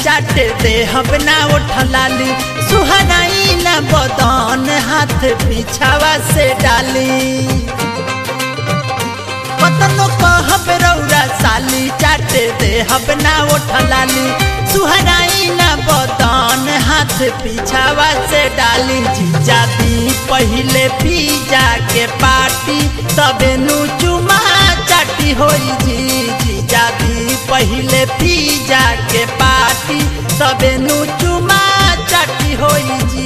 चाटे दे हबना उठलाली सुहराई न बदन हाथ पीछावा से डाली पतनो कहब रौरा साली चाटे दे हबना उठलाली सुहराई न बदन हाथ पीछावा से डाली जीजा दी पहले पिज्जा के पार्टी तबे नु चुमा चाटी होई जीजा दी पहले पिज्जा के पार्टी तबे नु चुमा चाटी होई जी।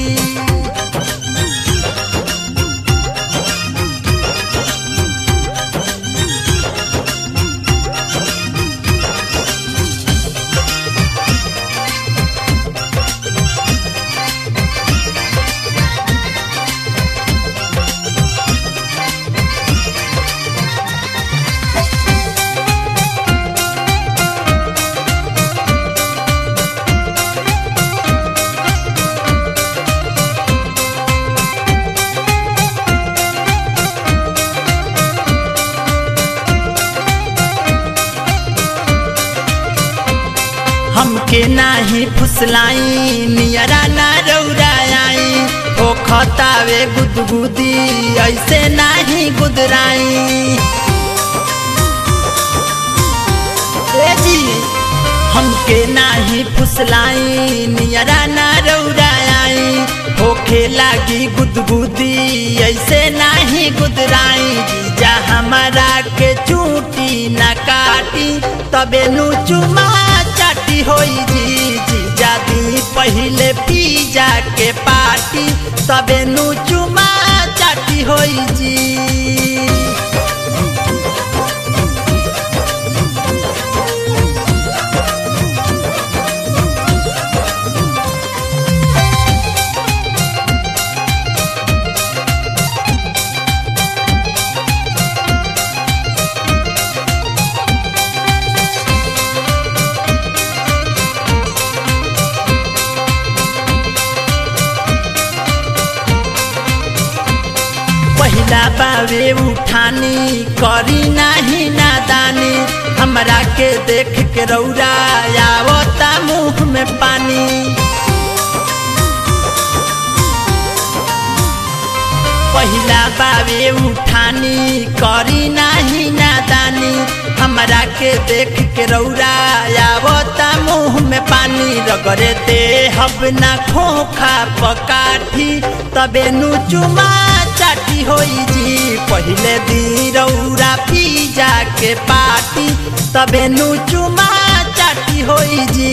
हमके नाही फुसलाई नियरा ना रौराई ओ खतावे गुदगुदी ऐसे नाही गुदराई जी हमके नाही फुसलाई नियरा ना रौराई होखे लागी गुदगुदी ऐसे नाही गुदराई जीजा हमारा के चूटी ना काटी तबे नु चुमा चाटी होई जीजा दी पहले पिज्जा के पार्टी तबे नु चुमा चाटी होई जी। पहिला बावे उठानी करी नाही नादानी हमरा के देख के रौरा आवता मुँह में पानी पहिला बावे उठानी करी नाही नादानी हमरा के देख के रौरा आवता मुँह में पानी रगड़े दे हब ना खोखा पकाठी तबे नु चुमा चाटी होई जी पहले दी रौरा पिज्जा के पार्टी तबे नु चुमा चाटी होई जी।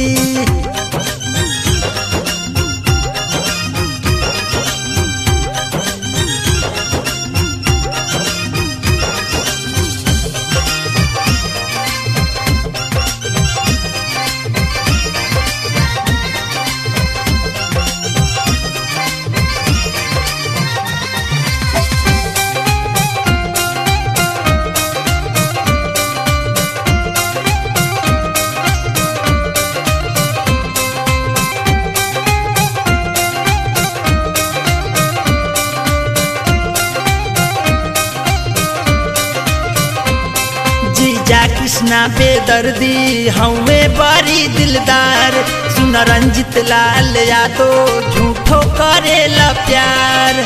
जीजा कृष्णा बेदर्दी हमें बड़ी दिलदार सुन रंजित लाल यादव झूठो करेला प्यार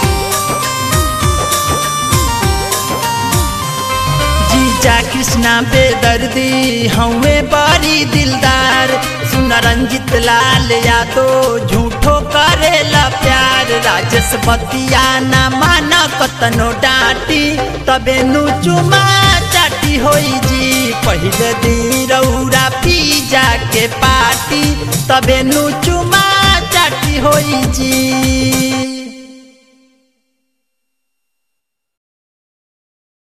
जीजा कृष्णा बेदर्दी हमें बड़ी दिलदार सुन रंजित लाल यादव झूठो करेला प्यार राजेश बतिया ना माना कतनो डांटी तबे नु चुमा चाटी होई जी पहले दी रौरा पिज्जा के पार्टी तबे नु चुमा चाटी होई जी।